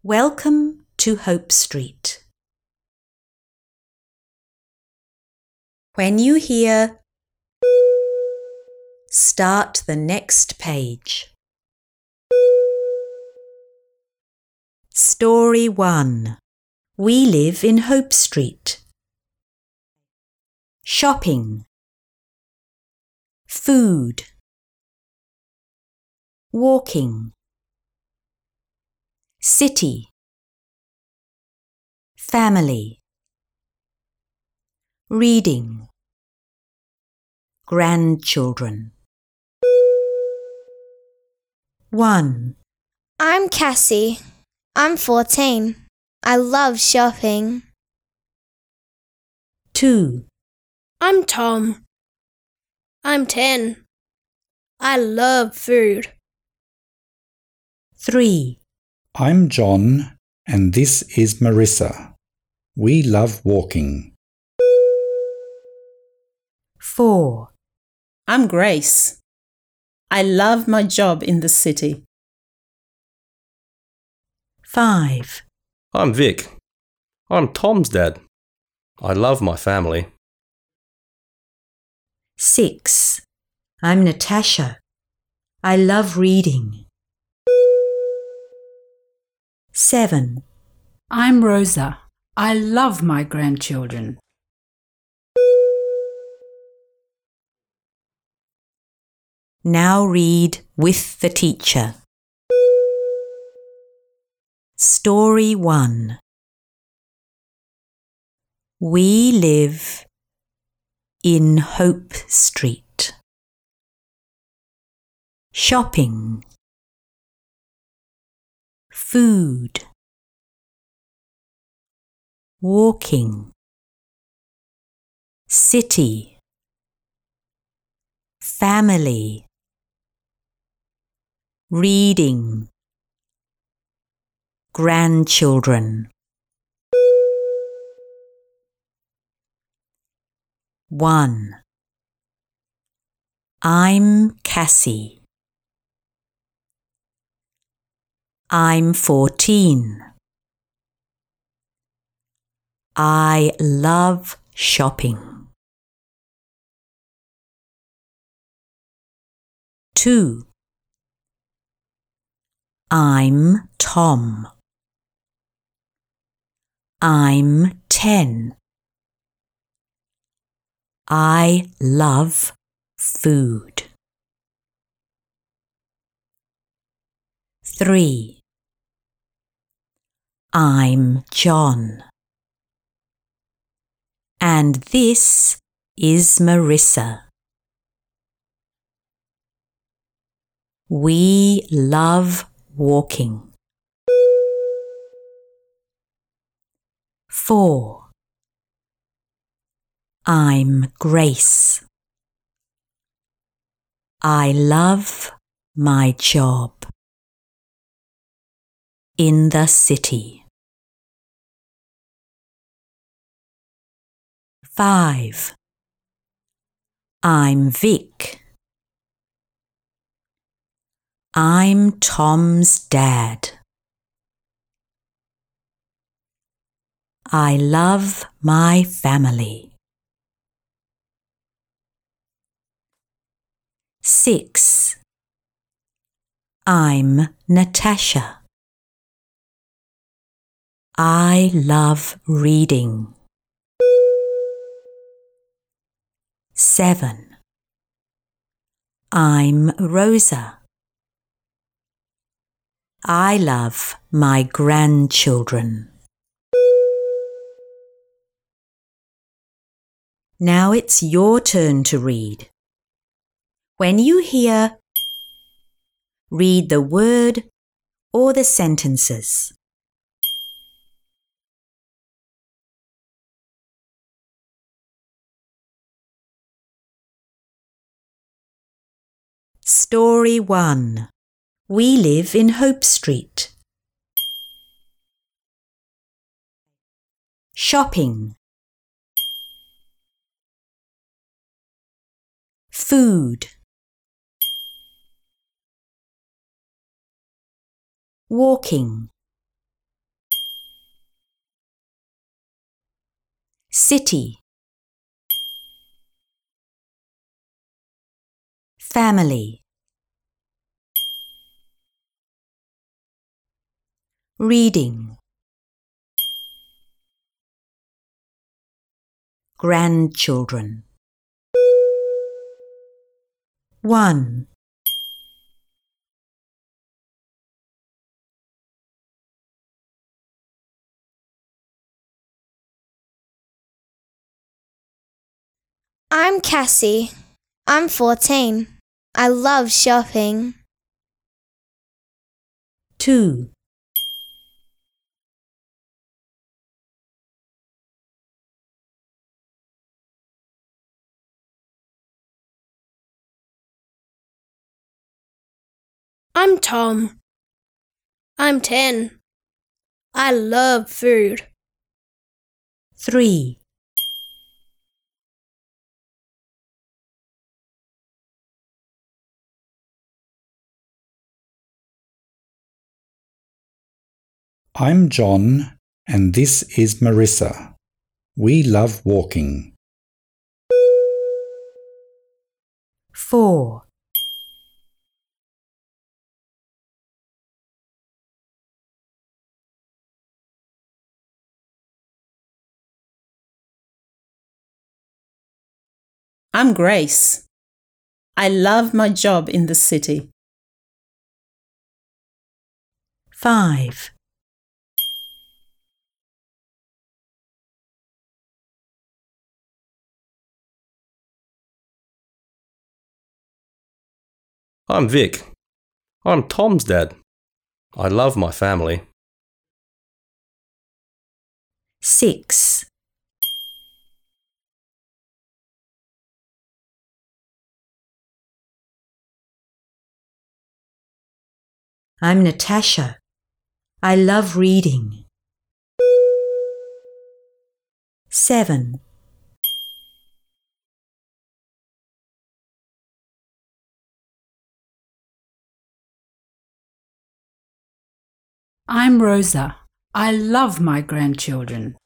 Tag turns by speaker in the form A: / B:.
A: Welcome to Hope Street. When you hear, start the next page. Story 1. We live in Hope Street. Shopping. Food. Walking. City. Family. Reading. Grandchildren. 1.
B: I'm Cassie. I'm 14. I love shopping.
A: 2.
C: I'm Tom. I'm 10. I love food.
A: 3.
D: I'm John, and this is Marissa. We love walking.
A: 4.
E: I'm Grace. I love my job in the city.
A: 5.
F: I'm Vic. I'm Tom's dad. I love my family.
A: 6. I'm Natasha. I love reading. 7.
G: I'm Rosa. I love my grandchildren.
A: Now read with the teacher. Story 1. We live in Hope Street. Shopping. Food. Walking. City. Family. Reading. Grandchildren. 1. I'm Cassie. I'm 14. I love shopping. 2. I'm Tom. I'm 10. I love food. 3. I'm John. And this is Marissa. We love walking. 4. I'm Grace. I love my job in the city. 5. I'm Vic. I'm Tom's dad. I love my family. 6. I'm Natasha. I love reading. 7. I'm Rosa. I love my grandchildren. Now it's your turn to read. When you hear, read the word or the sentences. Story 1. We live in Hope Street. Shopping. Food. Walking. city, family, reading, grandchildren. 1.
B: I'm Cassie. I'm 14. I love shopping.
A: 2.
C: I'm Tom. I'm 10. I love food.
A: 3.
D: I'm John, and this is Marissa. We love walking.
A: 4.
E: I'm Grace. I love my job in the city.
A: 5.
F: I'm Vic. I'm Tom's dad. I love my family.
A: 6. I'm Natasha. I love reading. 7.
G: I'm Rosa. I love my grandchildren.